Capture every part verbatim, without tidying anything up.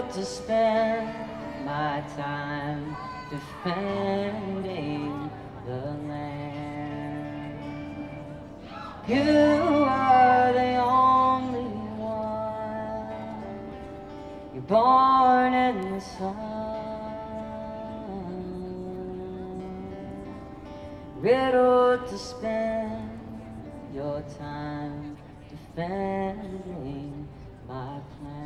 to spend my time defending the land. You are the only one. You're born in the sun, riddled to spend your time defending my plan.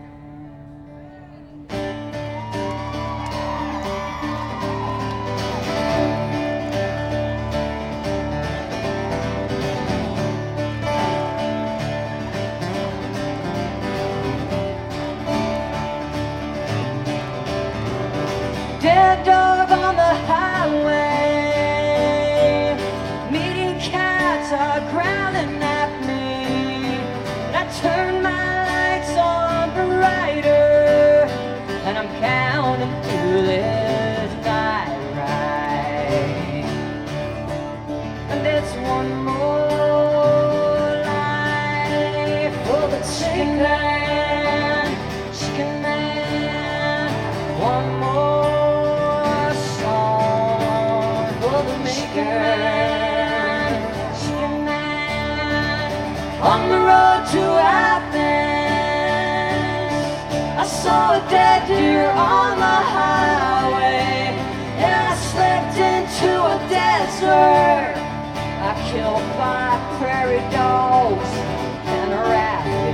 Dead dog on the highway, meeting cats are growling at me, and I turn my lights on brighter, and I'm counting through this night ride, and it's one more life for the chicken man, chicken man, one more. On the road to Athens, I saw a dead deer on the highway, and I slipped into a desert. I killed five prairie dogs and a rabbit.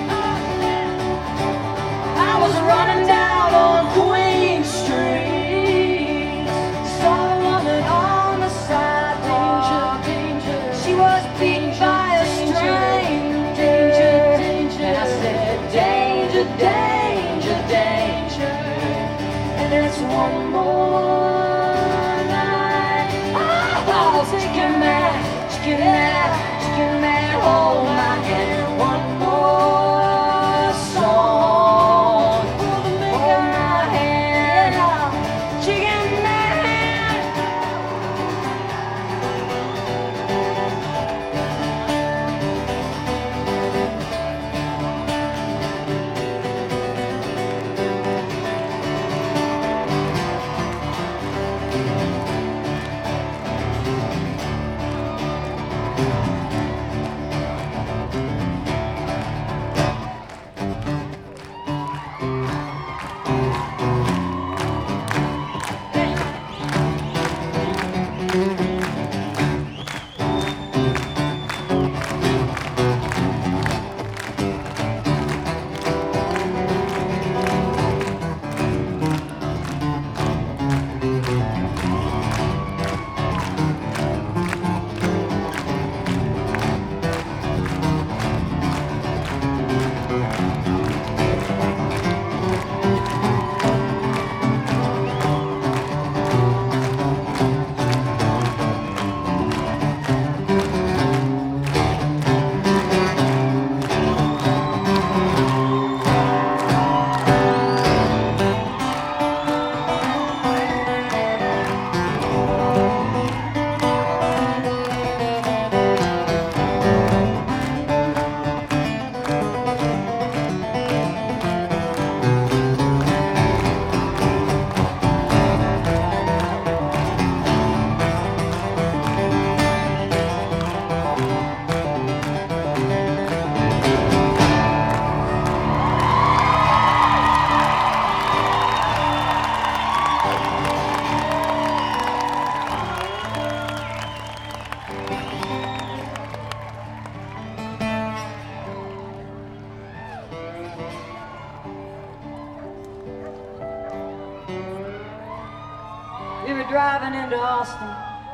I was running down on Queen Street, saw a woman on the sidewalk. She was beaten by a stranger, and I said, danger, danger, danger, and it's one more night. Oh, chicken man, chicken man, chicken man, hold my hand. One more song, hold my hand, chicken man. We were driving into Austin,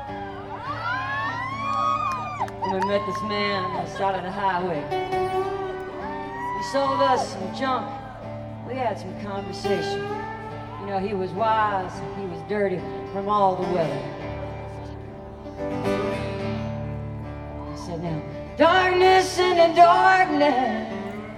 and we met this man on the side of the highway. He sold us some junk. We had some conversation. You know, he was wise, he was dirty from all the weather. He said, now, darkness into darkness,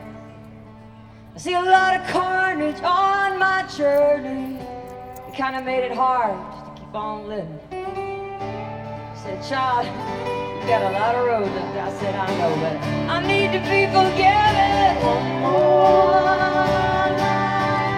I see a lot of carnage on my journey. It kind of made it hard just to keep on living. He said, child, you got a lot of road left. I said, I know, but I need to be forgiven. One more night.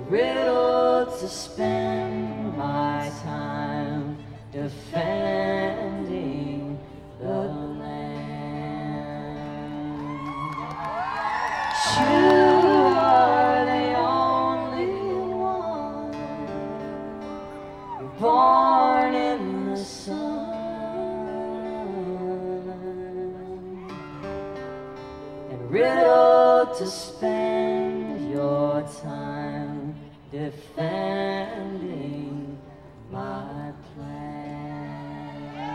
riddle to spend my time defending the land. You are the only one born in the sun and riddle to spend your time defending my plan.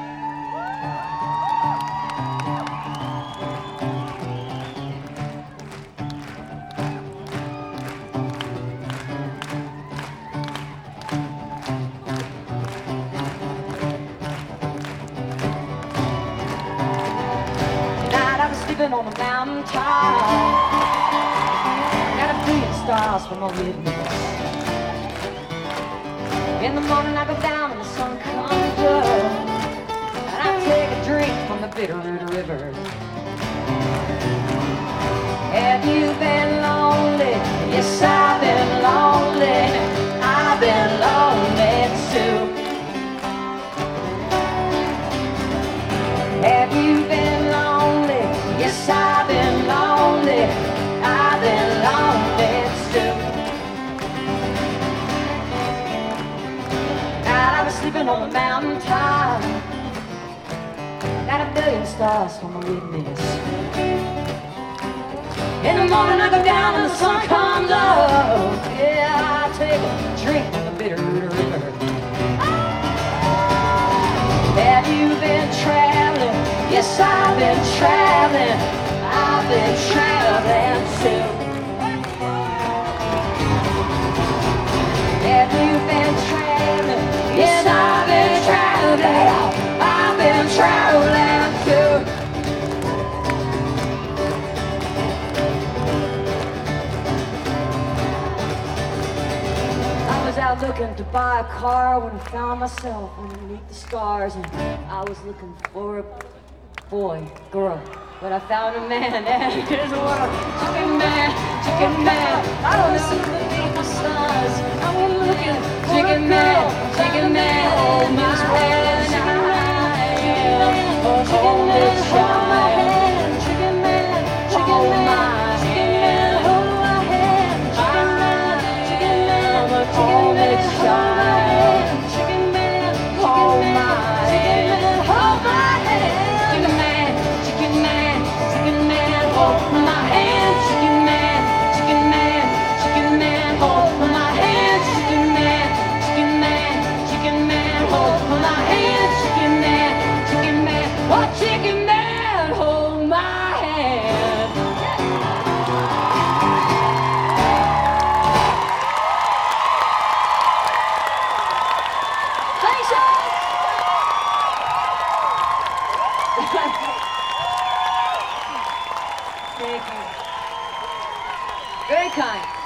Tonight I was sleeping on a mountain top, got a billion stars for my witness. In the morning I go down and the sun comes up, and I take a drink from the Bitterroot River. Have you been lonely? Yes, I've been lonely. I've been lonely too. Have you been lonely? Yes, I've been lonely. I've been lonely too. I was sleeping on the mountain top, got a billion stars for my witness. In the morning I go down and the sun comes up, yeah, I take a drink from the Bitterroot River. Have you been traveling? Yes, I've been traveling. I've been traveling too. Have you been traveling? Yes, I've been traveling. I've been traveling too. I was out looking to buy a car when I found myself underneath the stars, and I was looking for a boy, girl, but I found a man, and here's a world. Chicken man, chicken man, I don't listen beneath the stars. I'm looking for chicken man, chicken man, hold my hand, chicken man, hold me child. Chicken man, chicken man, chicken man, hold my hand, chicken man, chicken man, hold me child. Chicken man, hold my hand, hold my hand. Chicken man, chicken man, chicken man, hold my hand. Chicken man, chicken man, chicken man, hold my hand. Chicken man, chicken man, chicken man, hold my hand. Chicken man, chicken man, oh chicken man, hold my hand. Thanks, y'all. Thank you. Very kind.